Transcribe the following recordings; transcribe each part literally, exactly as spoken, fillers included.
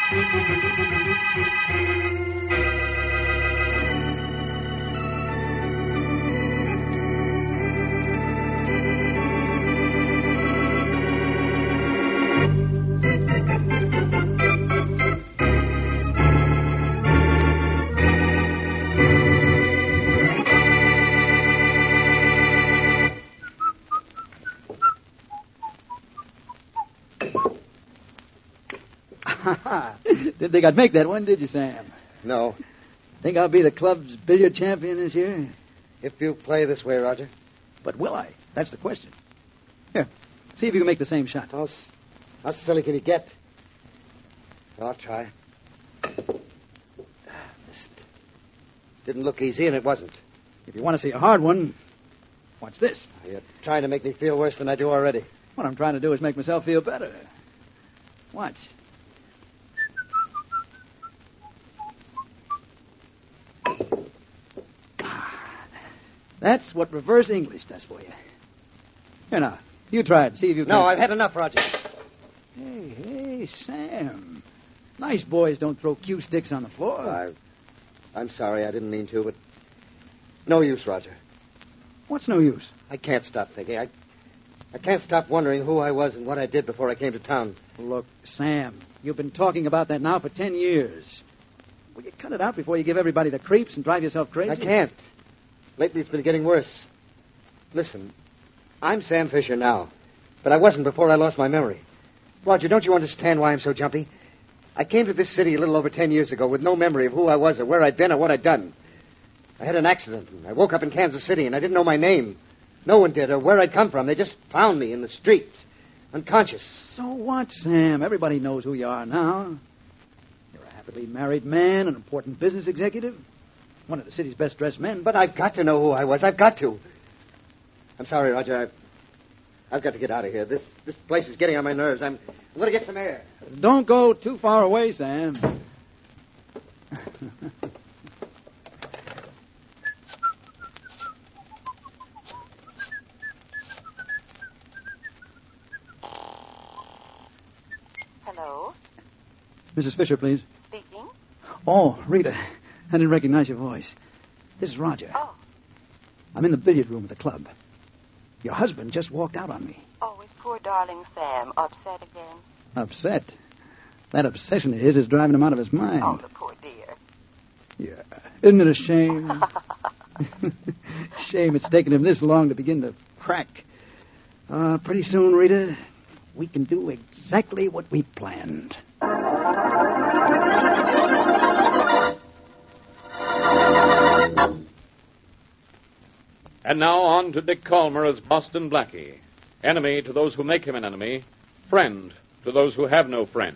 Didn't think I'd make that one, did you, Sam? No. Think I'll be the club's billiard champion this year? If you play this way, Roger. But will I? That's the question. Here, see if you can make the same shot. How, how silly can you get? I'll try. This didn't look easy, and it wasn't. If you want to see a hard one, watch this. You're trying to make me feel worse than I do already. What I'm trying to do is make myself feel better. Watch. That's what reverse English does for you. Here now, you try it. See if you can. No, I've had enough, Roger. Hey, hey, Sam. Nice boys don't throw cue sticks on the floor. I, I'm sorry, I didn't mean to, but no use, Roger. What's no use? I can't stop thinking. I, I can't stop wondering who I was and what I did before I came to town. Look, Sam, you've been talking about that now for ten years. Will you cut it out before you give everybody the creeps and drive yourself crazy? I can't. Lately, it's been getting worse. Listen, I'm Sam Fisher now, but I wasn't before I lost my memory. Roger, don't you understand why I'm so jumpy? I came to this city a little over ten years ago with no memory of who I was or where I'd been or what I'd done. I had an accident, and I woke up in Kansas City, and I didn't know my name. No one did, or where I'd come from. They just found me in the street, unconscious. So what, Sam? Everybody knows who you are now. You're a happily married man, an important business executive. One of the city's best-dressed men. But I've got to know who I was. I've got to. I'm sorry, Roger. I've, I've got to get out of here. This this place is getting on my nerves. I'm, I'm going to get some air. Don't go too far away, Sam. Hello? Missus Fisher, please. Speaking? Oh, Rita. I didn't recognize your voice. This is Roger. Oh. I'm in the billiard room at the club. Your husband just walked out on me. Oh, is poor darling Sam upset again? Upset? That obsession of his is driving him out of his mind. Oh, the poor dear. Yeah. Isn't it a shame? Shame it's taken him this long to begin to crack. Uh, pretty soon, Rita, we can do exactly what we planned. And now on to Dick Calmer as Boston Blackie. Enemy to those who make him an enemy. Friend to those who have no friend.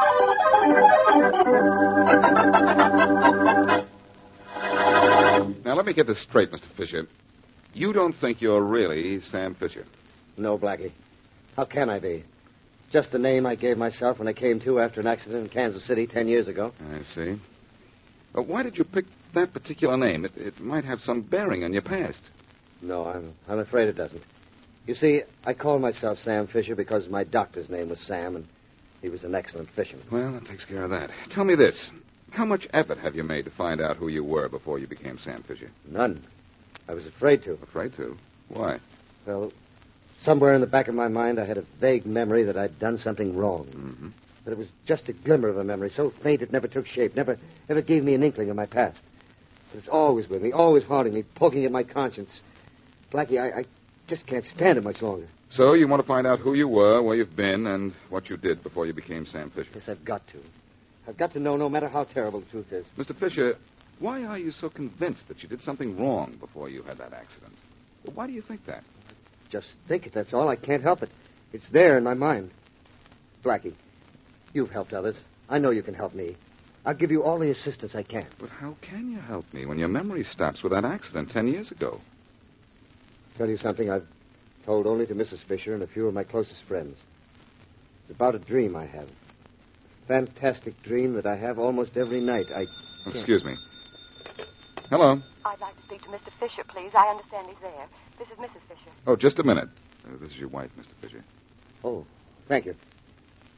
Now, let me get this straight, Mister Fisher. You don't think you're really Sam Fisher? No, Blackie. How can I be? Just the name I gave myself when I came to after an accident in Kansas City ten years ago. I see. But why did you pick that particular name? It, it might have some bearing on your past. No, I'm, I'm afraid it doesn't. You see, I called myself Sam Fisher because my doctor's name was Sam, and he was an excellent fisherman. Well, that takes care of that. Tell me this. How much effort have you made to find out who you were before you became Sam Fisher? None. I was afraid to. Afraid to? Why? Well, somewhere in the back of my mind, I had a vague memory that I'd done something wrong. Mm-hmm. But it was just a glimmer of a memory, so faint it never took shape, never, never gave me an inkling of my past. But it's always with me, always haunting me, poking at my conscience. Blackie, I, I just can't stand it much longer. So you want to find out who you were, where you've been, and what you did before you became Sam Fisher? Yes, I've got to. I've got to know no matter how terrible the truth is. Mister Fisher, why are you so convinced that you did something wrong before you had that accident? Well, why do you think that? Just think it, that's all. I can't help it. It's there in my mind. Blackie, you've helped others. I know you can help me. I'll give you all the assistance I can. But how can you help me when your memory stops with that accident ten years ago? Tell you something I've told only to Missus Fisher and a few of my closest friends. It's about a dream I have. A fantastic dream that I have almost every night. I... Oh, excuse me. Hello. I'd like to speak to Mister Fisher, please. I understand he's there. This is Missus Fisher. Oh, just a minute. Uh, this is your wife, Mister Fisher. Oh, thank you.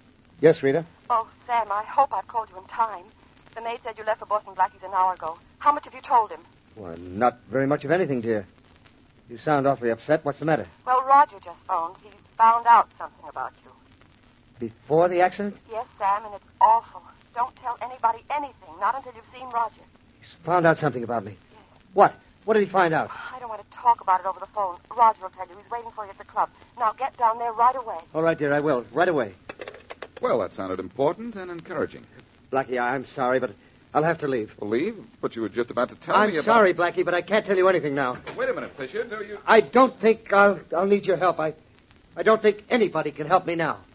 Yes, Rita? Oh, Sam, I hope I've called you in time. The maid said you left for Boston Blackie's an hour ago. How much have you told him? Well, not very much of anything, dear. You sound awfully upset. What's the matter? Well, Roger just phoned. He's found out something about you. Before the accident? Yes, Sam, and it's awful. Don't tell anybody anything, not until you've seen Roger. He's found out something about me. Yes. What? What did he find out? I don't want to talk about it over the phone. Roger will tell you. He's waiting for you at the club. Now get down there right away. All right, dear, I will. Right away. Well, that sounded important and encouraging. Blackie, I'm sorry, but I'll have to leave. Believe? But you were just about to tell I'm me about... sorry, Blackie, but I can't tell you anything now. Wait a minute, Fisher. Do you... I don't think I'll, I'll need your help. I, I don't think anybody can help me now.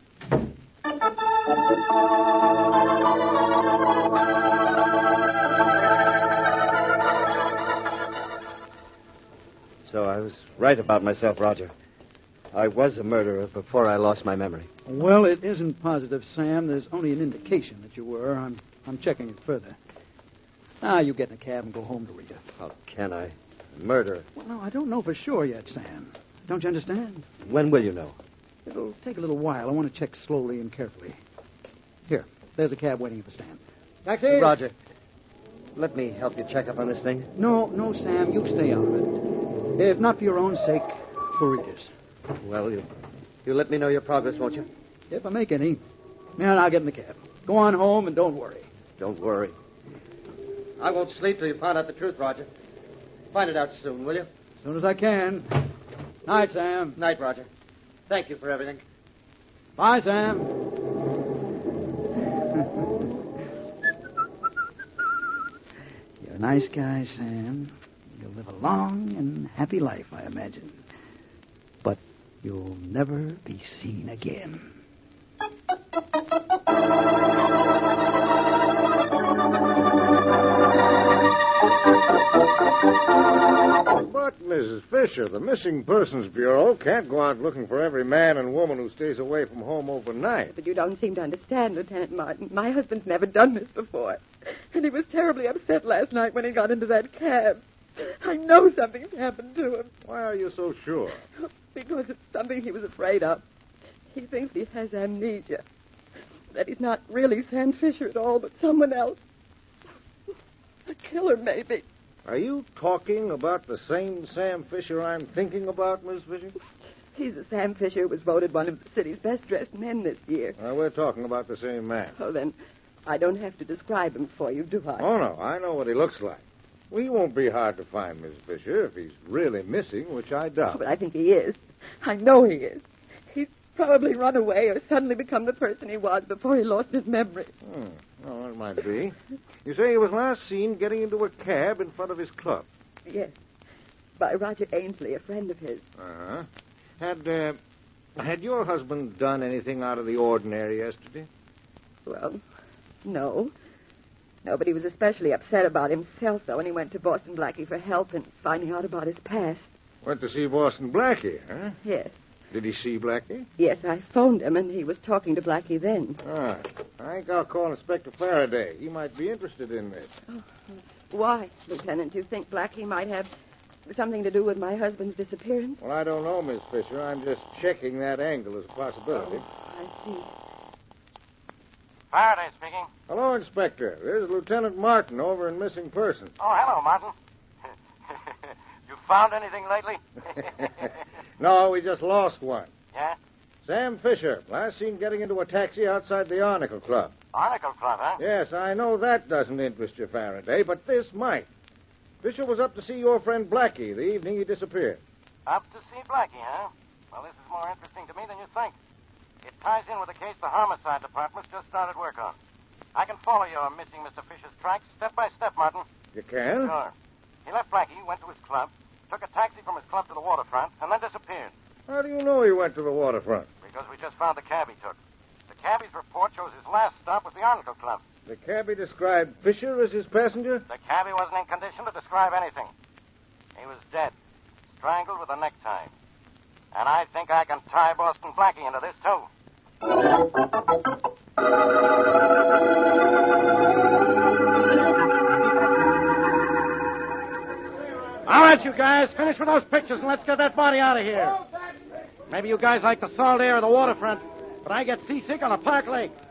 So I was right about myself, Roger. I was a murderer before I lost my memory. Well, it isn't positive, Sam. There's only an indication that you were. I'm I'm checking it further. Now, you get in a cab and go home to Rita. How can I? Murderer. Well, no, I don't know for sure yet, Sam. Don't you understand? When will you know? It'll take a little while. I want to check slowly and carefully. Here, there's a cab waiting at the stand. Taxi? Roger. Let me help you check up on this thing. No, no, Sam, you stay out of it. If not for your own sake, for Rita's. Well, you, you let me know your progress, won't you? If I make any. Now, I'll get in the cab. Go on home and don't worry. Don't worry. I won't sleep till you find out the truth, Roger. Find it out soon, will you? As soon as I can. Night, Sam. Night, Roger. Thank you for everything. Bye, Sam. You're a nice guy, Sam. You'll live a long and happy life, I imagine. But you'll never be seen again. But, Missus Fisher, the Missing Persons Bureau can't go out looking for every man and woman who stays away from home overnight. But you don't seem to understand, Lieutenant Martin. My husband's never done this before. And he was terribly upset last night when he got into that cab. I know something's happened to him. Why are you so sure? Because it's something he was afraid of. He thinks he has amnesia. That he's not really Sam Fisher at all, but someone else. A killer, maybe. Are you talking about the same Sam Fisher I'm thinking about, Miss Fisher? He's the Sam Fisher who was voted one of the city's best-dressed men this year. Well, we're talking about the same man. Oh, then I don't have to describe him for you, do I? Oh, no, I know what he looks like. Well, he won't be hard to find, Miss Fisher, if he's really missing, which I doubt. Oh, but I think he is. I know he is. He's probably run away or suddenly become the person he was before he lost his memory. Hmm. Oh, that might be. You say he was last seen getting into a cab in front of his club. Yes. By Roger Ainsley, a friend of his. Uh-huh. Had, uh, had your husband done anything out of the ordinary yesterday? Well, no. No, but he was especially upset about himself, though, when he went to Boston Blackie for help in finding out about his past. Went to see Boston Blackie, huh? Yes. Did he see Blackie? Yes, I phoned him, and he was talking to Blackie then. Ah, I think I'll call Inspector Faraday. He might be interested in this. Oh, why, Lieutenant? Do you think Blackie might have something to do with my husband's disappearance? Well, I don't know, Miss Fisher. I'm just checking that angle as a possibility. Oh, I see. Faraday speaking. Hello, Inspector. This is Lieutenant Martin over in Missing Persons. Oh, hello, Martin. You found anything lately? No, we just lost one. Yeah? Sam Fisher, last seen getting into a taxi outside the Arnicle Club. Arnicle Club, huh? Yes, I know that doesn't interest you, Faraday, but this might. Fisher was up to see your friend Blackie the evening he disappeared. Up to see Blackie, huh? Well, this is more interesting to me than you think. It ties in with a case the Homicide Department's just started work on. I can follow your missing Mister Fisher's tracks step by step, Martin. You can? Sure. He left Blackie, went to his club, took a taxi from his club to the waterfront, and then disappeared. How do you know he went to the waterfront? Because we just found the cab he took. The cabbie's report shows his last stop was the Arnicle Club. The cabbie described Fisher as his passenger? The cabbie wasn't in condition to describe anything. He was dead, strangled with a necktie. And I think I can tie Boston Blackie into this, too. All right, you guys, finish with those pictures and let's get that body out of here. Maybe you guys like the salt air of the waterfront, but I get seasick on a park lake.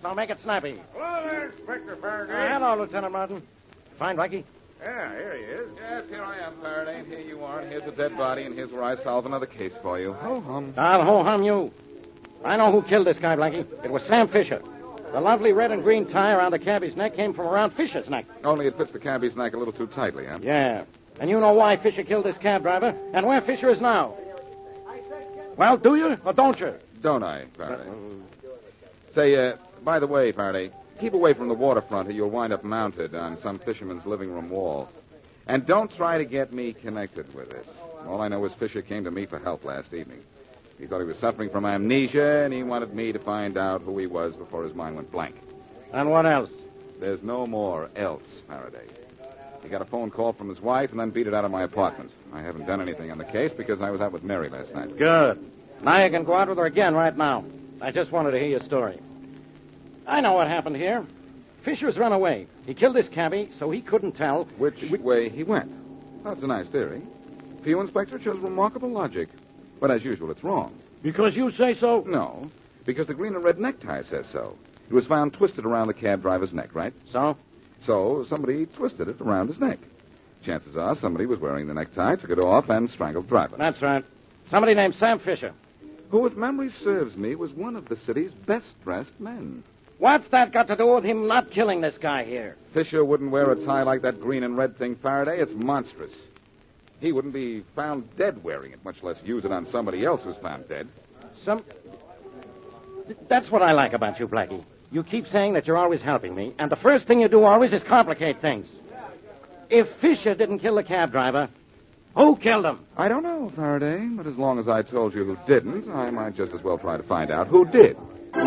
so make it snappy. Hello there, Inspector Faraday. Uh, hello, Lieutenant Martin. Fine, Blackie? Yeah, here he is. Yes, here I am, Faraday. Here you are. Here's a dead body, and here's where I solve another case for you. Ho hum. I'll ho-hum you. I know who killed this guy, Blackie. It was Sam Fisher. The lovely red and green tie around the cabbie's neck came from around Fisher's neck. Only it fits the cabbie's neck a little too tightly, huh? Yeah. And you know why Fisher killed this cab driver and where Fisher is now. Well, do you or don't you? Don't I, Faraday? Say, uh, by the way, Faraday, keep away from the waterfront or you'll wind up mounted on some fisherman's living room wall. And don't try to get me connected with this. All I know is Fisher came to me for help last evening. He thought he was suffering from amnesia, and he wanted me to find out who he was before his mind went blank. And what else? There's no more else, Faraday. He got a phone call from his wife and then beat it out of my apartment. I haven't done anything on the case because I was out with Mary last night. Good. Now you can go out with her again right now. I just wanted to hear your story. I know what happened here. Fisher's run away. He killed this cabbie, so he couldn't tell which way he went. That's a nice theory. For you, Inspector, it shows remarkable logic. But as usual, it's wrong. Because you say so? No, because the green and red necktie says so. It was found twisted around the cab driver's neck, right? So? So somebody twisted it around his neck. Chances are somebody was wearing the necktie, took it off, and strangled the driver. That's right. Somebody named Sam Fisher. Who, if memory serves me, was one of the city's best-dressed men. What's that got to do with him not killing this guy here? Fisher wouldn't wear a tie like that green and red thing, Faraday. It's monstrous. He wouldn't be found dead wearing it, much less use it on somebody else who's found dead. Some... That's what I like about you, Blackie. You keep saying that you're always helping me, and the first thing you do always is complicate things. If Fisher didn't kill the cab driver, who killed him? I don't know, Faraday, but as long as I told you who didn't, I might just as well try to find out who did.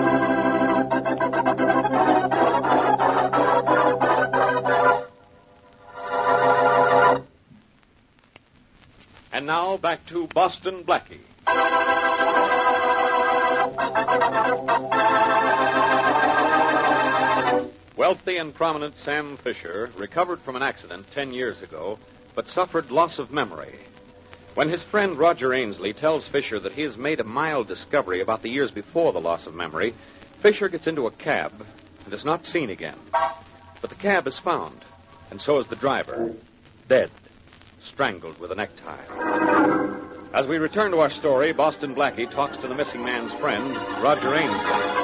And now back to Boston Blackie. Wealthy and prominent Sam Fisher recovered from an accident ten years ago, but suffered loss of memory. When his friend Roger Ainsley tells Fisher that he has made a mild discovery about the years before the loss of memory, Fisher gets into a cab and is not seen again. But the cab is found, and so is the driver, dead, strangled with a necktie. As we return to our story, Boston Blackie talks to the missing man's friend, Roger Ainsley.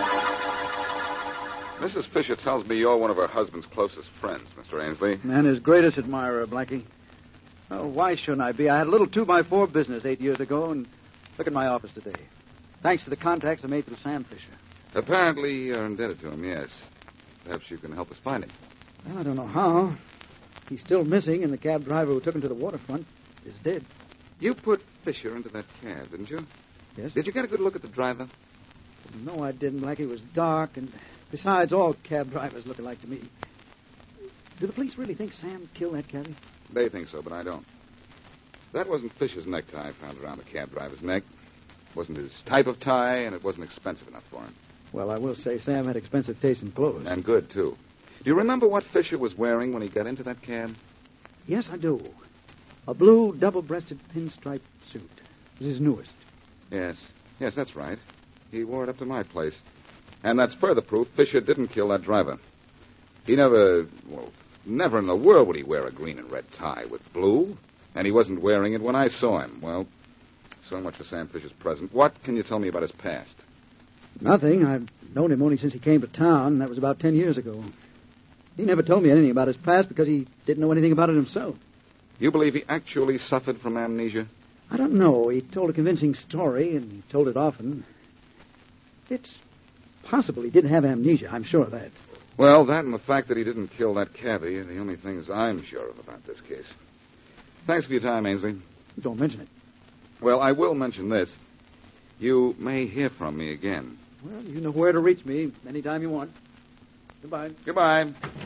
Missus Fisher tells me you're one of her husband's closest friends, Mister Ainsley. And his greatest admirer, Blackie. Oh, why shouldn't I be? I had a little two by four business eight years ago, and look at my office today. Thanks to the contacts I made through Sam Fisher. Apparently you're indebted to him, yes. Perhaps you can help us find him. Well, I don't know how. He's still missing, and the cab driver who took him to the waterfront is dead. You put Fisher into that cab, didn't you? Yes. Did you get a good look at the driver? No, I didn't, Blackie. It was dark, and besides, all cab drivers look alike to me. Do the police really think Sam killed that cabbie? They think so, but I don't. That wasn't Fisher's necktie found around the cab driver's neck. It wasn't his type of tie, and it wasn't expensive enough for him. Well, I will say Sam had expensive taste in clothes. And good, too. Do you remember what Fisher was wearing when he got into that cab? Yes, I do. A blue double-breasted pinstripe suit. It was his newest. Yes. Yes, that's right. He wore it up to my place. And that's further proof Fisher didn't kill that driver. He never, well, never in the world would he wear a green and red tie with blue. And he wasn't wearing it when I saw him. Well, so much for Sam Fisher's present. What can you tell me about his past? Nothing. I've known him only since he came to town, and that was about ten years ago. He never told me anything about his past because he didn't know anything about it himself. You believe he actually suffered from amnesia? I don't know. He told a convincing story, and he told it often. It's possible he did have amnesia. I'm sure of that. Well, that and the fact that he didn't kill that cabbie are the only things I'm sure of about this case. Thanks for your time, Ainsley. Don't mention it. Well, I will mention this. You may hear from me again. Well, you know where to reach me anytime you want. Goodbye. Goodbye.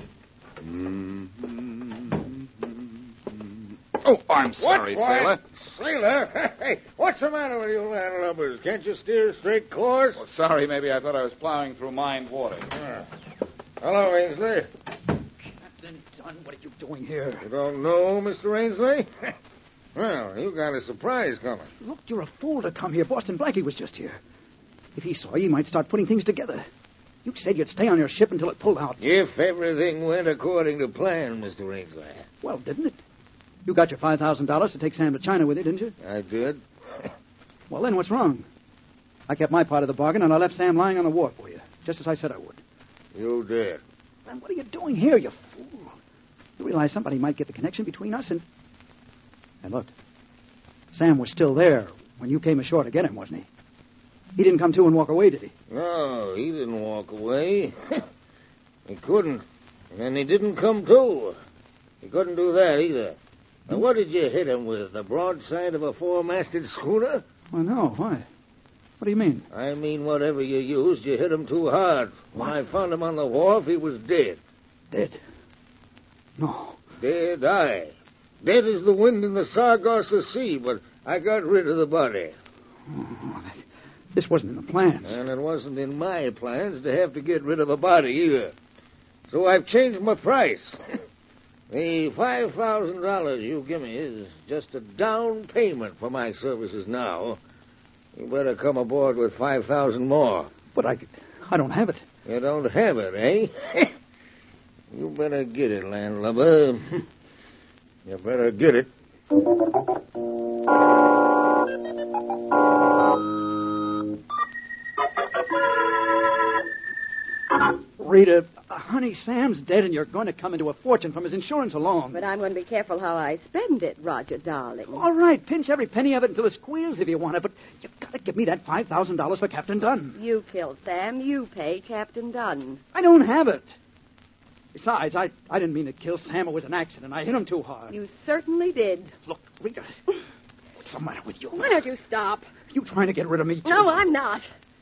Mm-hmm. Oh, I'm sorry, what? sailor. Sailor? Hey, what's the matter with you landlubbers? Can't you steer a straight course? Oh, sorry, maybe I thought I was plowing through mined water. Ah. Hello, Ainsley. Captain Dunn, what are you doing here? You don't know, Mister Ainsley? Well, you got a surprise coming. Look, you're a fool to come here. Boston Blackie was just here. If he saw you, he might start putting things together. You said you'd stay on your ship until it pulled out. If everything went according to plan, Mister Ainsley. Well, didn't it? You got your five thousand dollars to take Sam to China with you, didn't you? I did. Well, then what's wrong? I kept my part of the bargain, and I left Sam lying on the wharf for you, just as I said I would. You did. Then what are you doing here, you fool? You realize somebody might get the connection between us and... And look, Sam was still there when you came ashore to get him, wasn't he? He didn't come to and walk away, did he? No, he didn't walk away. He couldn't. And he didn't come to. He couldn't do that either. Now, what did you hit him with? The broadside of a four-masted schooner? Well, no. Why? What do you mean? I mean, whatever you used, you hit him too hard. When What? I found him on the wharf, he was dead. Dead? No. Dead, aye. Dead as the wind in the Sargasso Sea, but I got rid of the body. Oh, that, this wasn't in the plans. And it wasn't in my plans to have to get rid of a body either. So I've changed my price. The five thousand dollars you give me is just a down payment for my services now. You better come aboard with five thousand more. But I, I don't have it. You don't have it, eh? You better get it, landlubber. You better get it. Rita, uh, honey, Sam's dead, and you're going to come into a fortune from his insurance alone. But I'm going to be careful how I spend it, Roger, darling. All right, pinch every penny of it until it squeals if you want it, but you've got to give me that five thousand dollars for Captain Dunn. You killed Sam. You pay Captain Dunn. I don't have it. Besides, I, I didn't mean to kill Sam. It was an accident. I hit him too hard. You certainly did. Look, Rita, what's the matter with you? Why don't you stop? You trying to get rid of me, too? No, I'm not.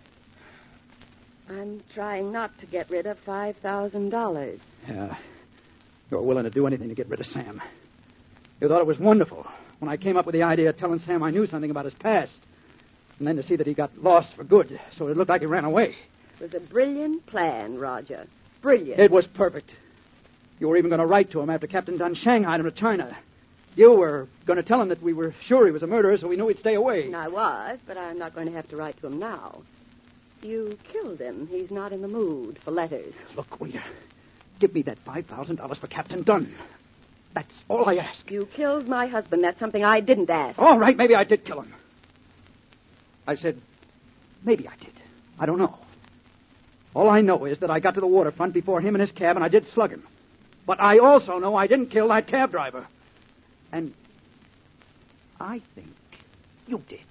I'm trying not to get rid of five thousand dollars. Yeah. You're willing to do anything to get rid of Sam. You thought it was wonderful when I came up with the idea of telling Sam I knew something about his past. And then to see that he got lost for good, so it looked like he ran away. It was a brilliant plan, Roger. Brilliant. It was perfect. You were even going to write to him after Captain Dunn shanghaied him to China. You were going to tell him that we were sure he was a murderer, so we knew he'd stay away. I was, but I'm not going to have to write to him now. You killed him. He's not in the mood for letters. Look, Rita, give me that five thousand dollars for Captain Dunn. That's all I ask. You killed my husband. That's something I didn't ask. All right, maybe I did kill him. I said, maybe I did. I don't know. All I know is that I got to the waterfront before him in his cab, and I did slug him. But I also know I didn't kill that cab driver. And I think you did.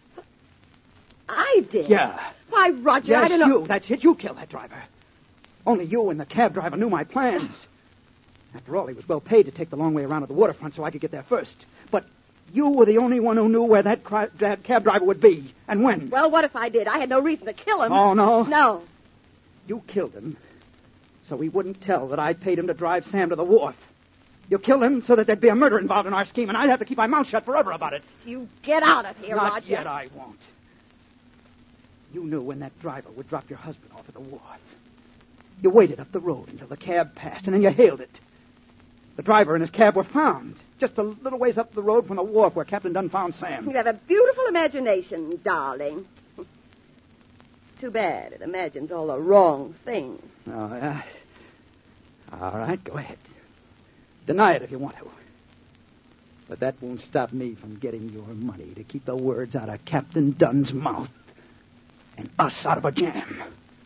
I did? Yeah. Why, Roger, yes, I don't know. you. That's it. You killed that driver. Only you and the cab driver knew my plans. After all, he was well paid to take the long way around to the waterfront so I could get there first. But you were the only one who knew where that, cri- that cab driver would be and when. Well, what if I did? I had no reason to kill him. Oh, no? No. You killed him so he wouldn't tell that I paid him to drive Sam to the wharf. You killed him so that there'd be a murder involved in our scheme, and I'd have to keep my mouth shut forever about it. You get out of here, Not Roger. yet, I won't. You knew when that driver would drop your husband off at the wharf. You waited up the road until the cab passed, and then you hailed it. The driver and his cab were found just a little ways up the road from the wharf where Captain Dunn found Sam. You have a beautiful imagination, darling. Too bad it imagines all the wrong things. Oh, yeah. All right, go ahead. Deny it if you want to. But that won't stop me from getting your money to keep the words out of Captain Dunn's mouth and us out of a jam.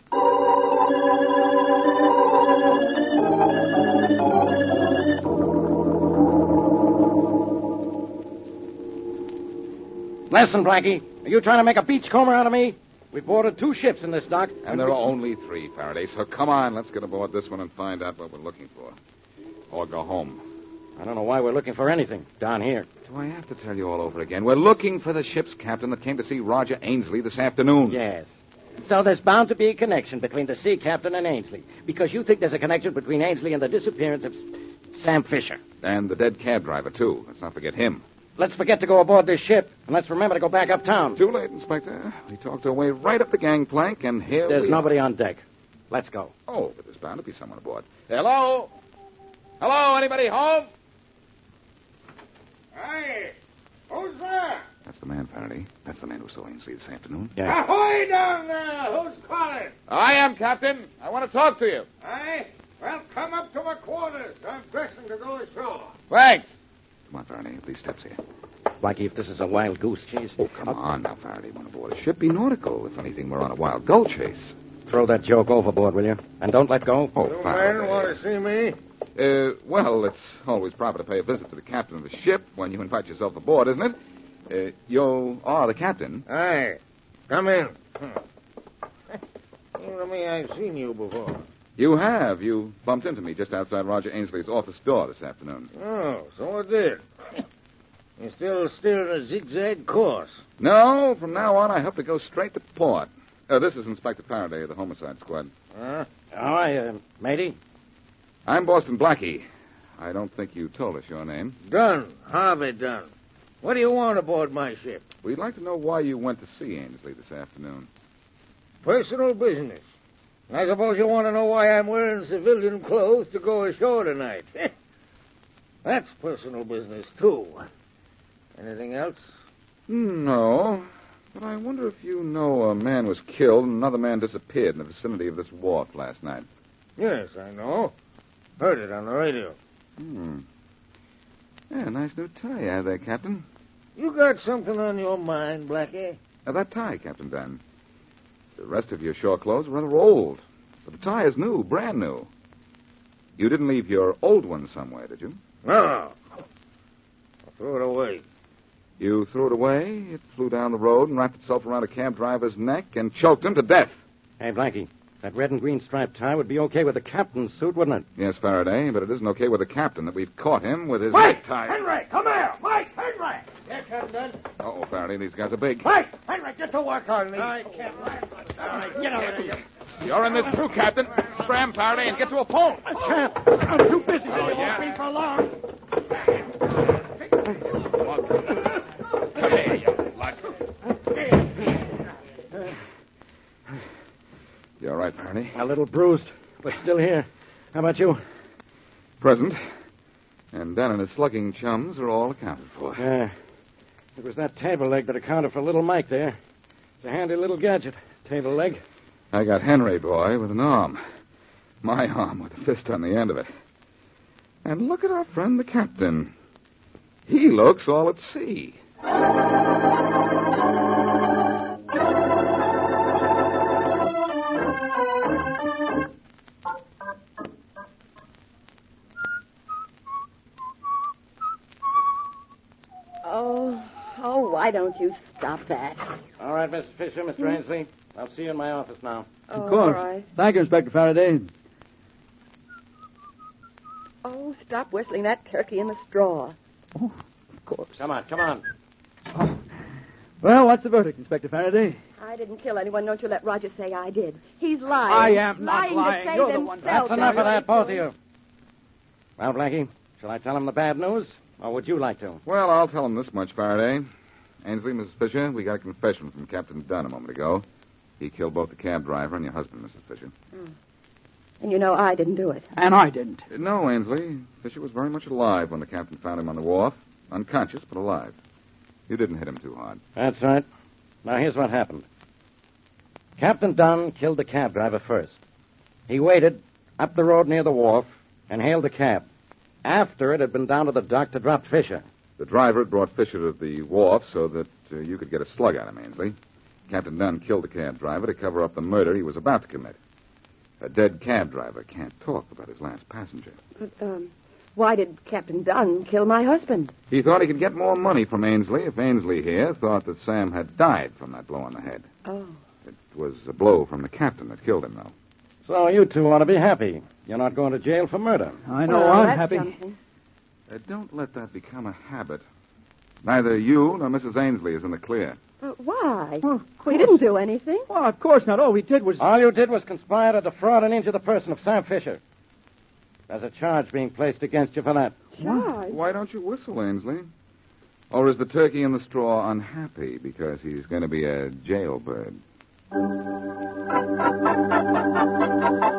Listen, Blackie, are you trying to make a beachcomber out of me? We boarded two ships in this dock. And there are only three, Faraday. So come on, let's get aboard this one and find out what we're looking for. Or go home. I don't know why we're looking for anything down here. Do I have to tell you all over again? We're looking for the ship's captain that came to see Roger Ainsley this afternoon. Yes. So there's bound to be a connection between the sea captain and Ainsley, because you think there's a connection between Ainsley and the disappearance of Sam Fisher. And the dead cab driver, too. Let's not forget him. Let's forget to go aboard this ship, and let's remember to go back uptown. Too late, Inspector. We talked our way right up the gangplank, and here There's we nobody are. on deck. Let's go. Oh, but there's bound to be someone aboard. Hello? Hello, anybody home? Hey, who's there? That's the man, Faraday. That's the man who saw Ainsley this afternoon. Yeah. Ahoy down there! Who's calling? I am, Captain. I want to talk to you. Aye? Well, come up to my quarters. I'm dressing to go ashore. Thanks. Come on, Faraday. These steps here. Blackie, if this is a wild goose chase... Oh, come on now, Faraday. We're on board a ship. Be nautical. If anything, we're on a wild gull chase. Throw that joke overboard, will you? And don't let go. Oh, You Faraday. men want to see me? Uh, well, it's always proper to pay a visit to the captain of the ship when you invite yourself aboard, isn't it? Uh, you are the captain. Aye. Come in. Seems to me I've seen you before. You have. You bumped into me just outside Roger Ainsley's office door this afternoon. Oh, so I did. You're still steering a zigzag course. No, from now on I hope to go straight to port. Uh, this is Inspector Faraday of the Homicide Squad. Huh? All right, uh, matey. I'm Boston Blackie. I don't think you told us your name. Dunn. Harvey Dunn. What do you want aboard my ship? We'd like to know why you went to see Ainsley this afternoon. Personal business. I suppose you want to know why I'm wearing civilian clothes to go ashore tonight. That's personal business, too. Anything else? No, but I wonder if you know a man was killed and another man disappeared in the vicinity of this wharf last night. Yes, I know. Heard it on the radio. Hmm. Yeah, nice new tie you have there, Captain. You got something on your mind, Blackie? Now, that tie, Captain Dunn. The rest of your shore clothes are rather old, but the tie is new, brand new. You didn't leave your old one somewhere, did you? No. I threw it away. You threw it away, it flew down the road and wrapped itself around a cab driver's neck and choked him to death. Hey, Blackie, that red and green striped tie would be okay with the captain's suit, wouldn't it? Yes, Faraday, but it isn't okay with the captain that we've caught him with his Mike! necktie. Henry, come here! Mike, Henry! Here, Captain Dunn. Uh-oh, Faraday, these guys are big. Mike! Henry, get to work on me. I can't. All right, get over here. You're in this too, Captain. Scram, Faraday, and get to a pole. I can't. I'm too busy. Oh, It yeah. won't be for long. Come here, you lug. You all right, Faraday? A little bruised, but still here. How about you? Present. And Dan and his slugging chums are all accounted for. Yeah. It was that table leg that accounted for little Mike there. It's a handy little gadget, table leg. I got Henry, boy, with an arm. My arm with a fist on the end of it. And look at our friend the captain. He looks all at sea. Oh, oh, why don't you stop that? All right, Mister Fisher, Mister Ainsley. I'll see you in my office now. Oh, Of course. All right. Thank you, Inspector Faraday. Oh, stop whistling that turkey in the straw. Oh, of course. Come on, come on. Oh. Well, what's the verdict, Inspector Faraday? I didn't kill anyone. Don't you let Roger say I did. He's lying. I am not lying. To save You're the himself. one- That's enough Don't of that, you? both of you. Well, Blackie, shall I tell him the bad news, or would you like to? Well, I'll tell him this much, Faraday. Ainsley, Missus Fisher, we got a confession from Captain Dunn a moment ago. He killed both the cab driver and your husband, Missus Fisher. And you know I didn't do it. And I didn't. No, Ainsley. Fisher was very much alive when the captain found him on the wharf. Unconscious, but alive. You didn't hit him too hard. That's right. Now, here's what happened. Captain Dunn killed the cab driver first. He waited up the road near the wharf and hailed the cab. After it had been down to the dock to drop Fisher. The driver had brought Fisher to the wharf so that uh, you could get a slug out of him, Ainsley. Captain Dunn killed the cab driver to cover up the murder he was about to commit. A dead cab driver can't talk about his last passenger. But, um, why did Captain Dunn kill my husband? He thought he could get more money from Ainsley if Ainsley here thought that Sam had died from that blow on the head. Oh. It was a blow from the captain that killed him, though. So you two ought to be happy. You're not going to jail for murder. I know Well, I'm that's happy. something. Uh, don't let that become a habit. Neither you nor Missus Ainsley is in the clear. But why? Well, We didn't do anything. Well, of course not. All we did was... All you did was conspire to defraud and injure the person of Sam Fisher. There's a charge being placed against you for that. Why? Why don't you whistle, Ainsley? Or is the turkey in the straw unhappy because he's going to be a jailbird?